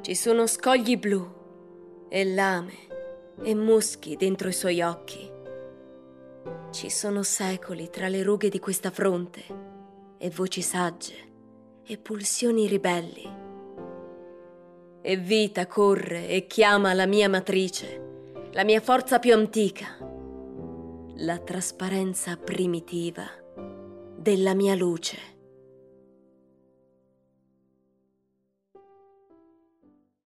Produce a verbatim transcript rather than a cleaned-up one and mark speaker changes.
Speaker 1: Ci sono scogli blu e lame e muschi dentro i suoi occhi. Ci sono secoli tra le rughe di questa fronte e voci sagge e pulsioni ribelli. E vita corre e chiama la mia matrice, la mia forza più antica, la trasparenza primitiva della mia luce.